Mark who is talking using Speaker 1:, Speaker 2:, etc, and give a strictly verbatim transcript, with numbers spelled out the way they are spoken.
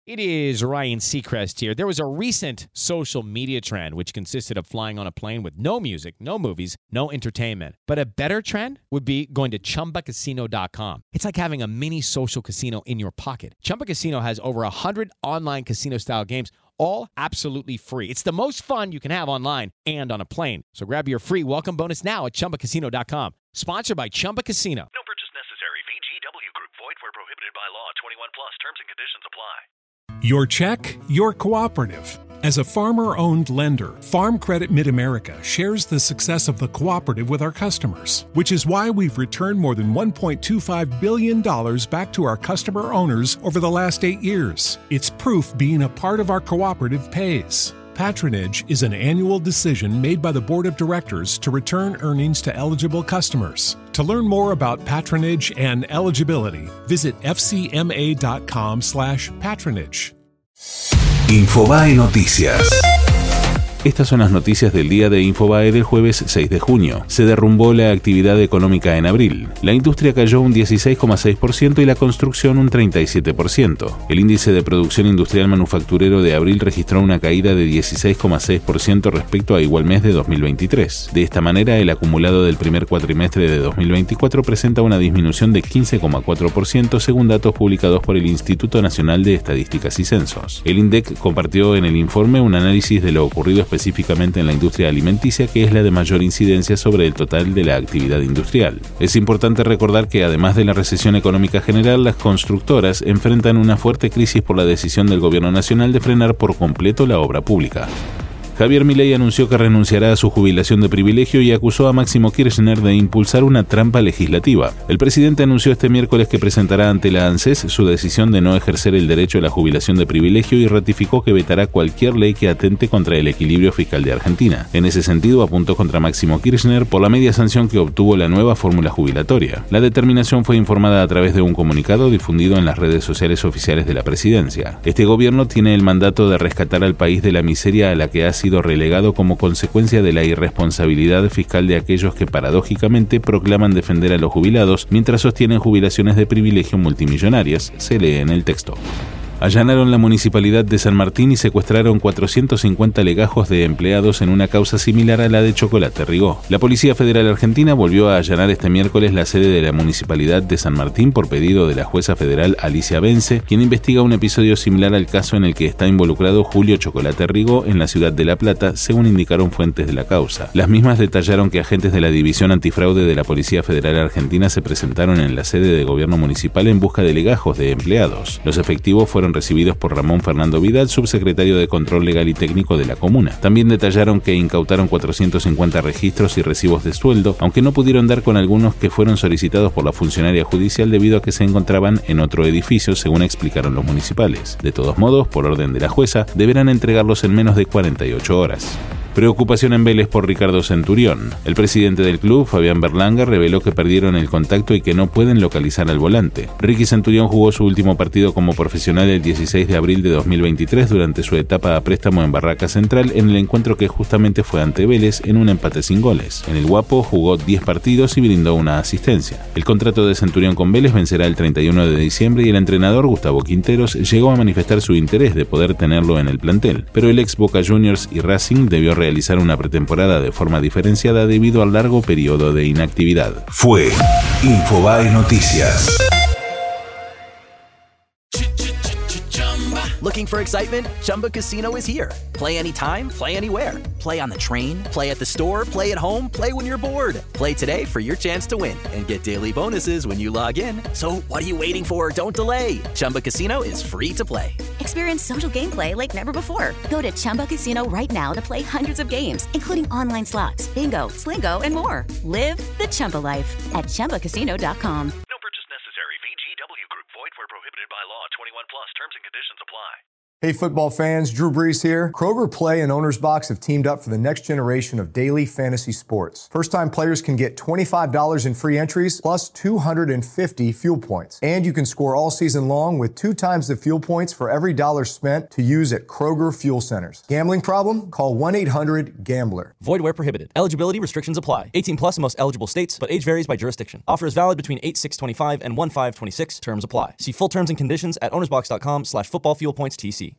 Speaker 1: It is Ryan Seacrest here. There was a recent social media trend which consisted of flying on a plane with no music, no movies, no entertainment. But a better trend would be going to Chumba Casino dot com. It's like having a mini social casino in your pocket. Chumba Casino has over one hundred online casino-style games, all absolutely free. It's the most fun you can have online and on a plane. So grab your free welcome bonus now at Chumba Casino dot com. Sponsored by Chumba Casino.
Speaker 2: No purchase necessary. V G W Group. Void where prohibited by law. twenty-one plus. Terms and conditions apply.
Speaker 3: Your check, your cooperative. As a farmer-owned lender, Farm Credit Mid-America shares the success of the cooperative with our customers, which is why we've returned more than one point two five billion dollars back to our customer owners over the last eight years. It's proof being a part of our cooperative pays. Patronage is an annual decision made by the Board of Directors to return earnings to eligible customers. To learn more about patronage and eligibility, visit f c m a dot com slash patronage.
Speaker 4: Infobae Noticias.
Speaker 5: Estas son las noticias del día de Infobae del jueves seis de junio. Se derrumbó la actividad económica en abril. La industria cayó un dieciséis coma seis por ciento y la construcción un treinta y siete por ciento. El índice de producción industrial manufacturero de abril registró una caída de dieciséis coma seis por ciento respecto a igual mes de dos mil veintitrés. De esta manera, el acumulado del primer cuatrimestre de dos mil veinticuatro presenta una disminución de quince coma cuatro por ciento según datos publicados por el Instituto Nacional de Estadísticas y Censos. El INDEC compartió en el informe un análisis de lo ocurrido específicamente en la industria alimenticia, que es la de mayor incidencia sobre el total de la actividad industrial. Es importante recordar que además de la recesión económica general, las constructoras enfrentan una fuerte crisis por la decisión del gobierno nacional de frenar por completo la obra pública. Javier Milei anunció que renunciará a su jubilación de privilegio y acusó a Máximo Kirchner de impulsar una trampa legislativa. El presidente anunció este miércoles que presentará ante la ANSES su decisión de no ejercer el derecho a la jubilación de privilegio y ratificó que vetará cualquier ley que atente contra el equilibrio fiscal de Argentina. En ese sentido, apuntó contra Máximo Kirchner por la media sanción que obtuvo la nueva fórmula jubilatoria. La determinación fue informada a través de un comunicado difundido en las redes sociales oficiales de la presidencia. Este gobierno tiene el mandato de rescatar al país de la miseria a la que ha sido relegado como consecuencia de la irresponsabilidad fiscal de aquellos que paradójicamente proclaman defender a los jubilados mientras sostienen jubilaciones de privilegio multimillonarias, se lee en el texto. Allanaron la municipalidad de San Martín y secuestraron cuatrocientos cincuenta legajos de empleados en una causa similar a la de Chocolate Rigó. La Policía Federal Argentina volvió a allanar este miércoles la sede de la municipalidad de San Martín por pedido de la jueza federal Alicia Bence, quien investiga un episodio similar al caso en el que está involucrado Julio Chocolate Rigó en la ciudad de La Plata, según indicaron fuentes de la causa. Las mismas detallaron que agentes de la División Antifraude de la Policía Federal Argentina se presentaron en la sede de gobierno municipal en busca de legajos de empleados. Los efectivos fueron recibidos por Ramón Fernando Vidal, subsecretario de Control Legal y Técnico de la comuna. También detallaron que incautaron cuatrocientos cincuenta registros y recibos de sueldo, aunque no pudieron dar con algunos que fueron solicitados por la funcionaria judicial debido a que se encontraban en otro edificio, según explicaron los municipales. De todos modos, por orden de la jueza, deberán entregarlos en menos de cuarenta y ocho horas. Preocupación en Vélez por Ricardo Centurión. El presidente del club, Fabián Berlanga, reveló que perdieron el contacto y que no pueden localizar al volante. Ricky Centurión jugó su último partido como profesional el dieciséis de abril de dos mil veintitrés durante su etapa a préstamo en Barraca Central, en el encuentro que justamente fue ante Vélez en un empate sin goles. En el Guapo jugó diez partidos y brindó una asistencia. El contrato de Centurión con Vélez vencerá el treinta y uno de diciembre y el entrenador, Gustavo Quinteros, llegó a manifestar su interés de poder tenerlo en el plantel, pero el ex Boca Juniors y Racing debió realizar una pretemporada de forma diferenciada debido al largo periodo de inactividad.
Speaker 4: Fue Infobae Noticias.
Speaker 6: Looking for excitement? Chumba Casino is here. Play anytime, play anywhere. Play on the train, play at the store, play at home, play when you're bored. Play today for your chance to win and get daily bonuses when you log in. So what are you waiting for? Don't delay. Chumba Casino is free to play.
Speaker 7: Experience social gameplay like never before. Go to Chumba Casino right now to play hundreds of games, including online slots, bingo, Slingo, and more. Live the Chumba life at Chumba Casino dot com.
Speaker 2: No purchase necessary. V G W Group. Void where prohibited by law. twenty-one plus. Terms and conditions apply.
Speaker 8: Hey football fans, Drew Brees here. Kroger Play and Owner's Box have teamed up for the next generation of daily fantasy sports. First-time players can get twenty-five dollars in free entries plus two hundred fifty fuel points. And you can score all season long with two times the fuel points for every dollar spent to use at Kroger Fuel Centers. Gambling problem? Call one eight hundred gambler.
Speaker 9: Void where prohibited. Eligibility restrictions apply. eighteen plus in most eligible states, but age varies by jurisdiction. Offer is valid between eight six twenty-five and one five twenty-six. Terms apply. See full terms and conditions at ownersbox.com slash football fuel points TC.